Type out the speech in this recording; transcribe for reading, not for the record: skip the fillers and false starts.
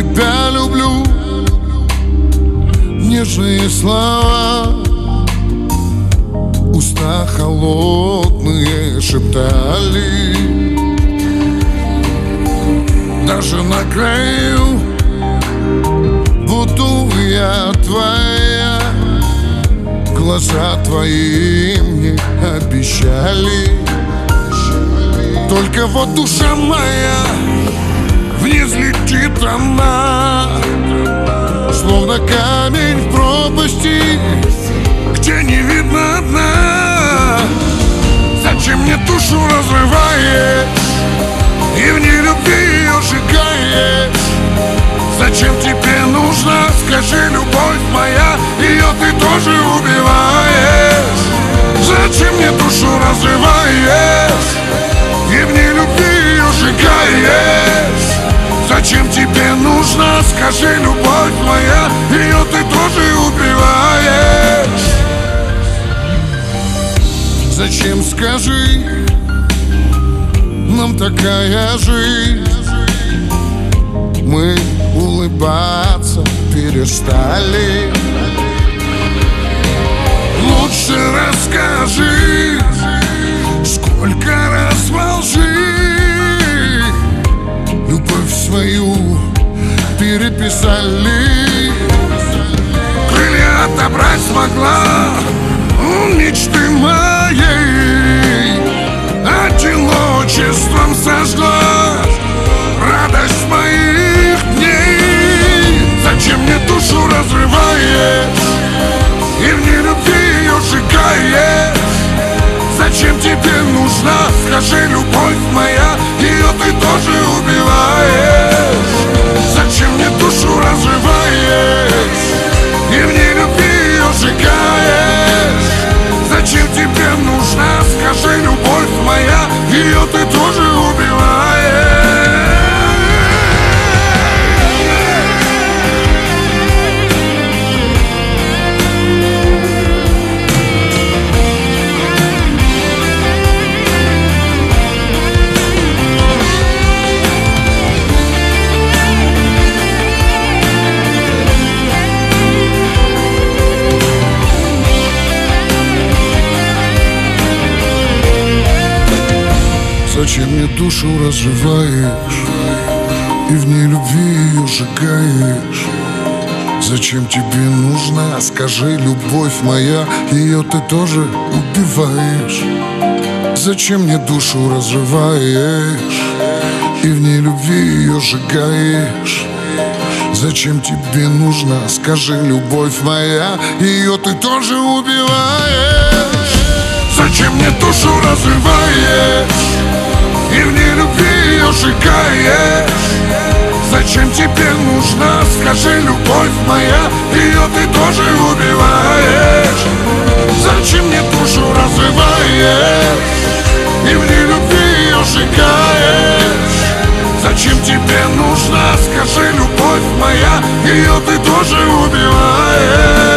тебя люблю. Нежные слова, уста холодные шептали. Даже на краю буду я твоя. Глаза твои мне обещали. Только вот душа моя, вниз летит она, словно камень в пропасти, где не видно дна. Зачем мне душу разрываешь и в нелюбви ее сжигаешь? Зачем тебе нужно, скажи, любовь моя, ее ты тоже убиваешь? Зачем мне душу разрываешь и в нелюбви ее сжигаешь? Зачем тебе нужно, скажи, любовь моя, ее ты тоже убиваешь? Зачем, скажи, нам такая жизнь? Мы улыбаться перестали. Лучше расскажи, сколько раз во лжи любовь свою переписали. Крылья отобрать смогла мечты моей, одиночеством сожгла радость моих дней. Зачем мне душу разрываешь и в нелюбви ее сжигаешь? Зачем тебе нужна, скажи, любовь моя, ее ты тоже убиваешь? Зачем мне душу разрываешь и в нелюбви ее сжигаешь? Зачем тебе нужна, скажи, любовь моя, ее ты тоже убиваешь? Зачем мне душу разрываешь и в нелюбви ее сжигаешь? Зачем тебе нужна, скажи, любовь моя, ее ты тоже убиваешь? Зачем мне душу разрываешь и в нелюбви ее сжигаешь? Зачем тебе нужна, скажи, любовь моя, ее ты тоже убиваешь? Зачем мне душу разрываешь и в нелюбви ее сжигаешь? Зачем тебе нужна, скажи, любовь моя, ее ты тоже убиваешь? Зачем мне душу разрываешь и в нелюбви ее сжигаешь? Зачем тебе нужна, скажи, любовь моя, ее ты тоже убиваешь?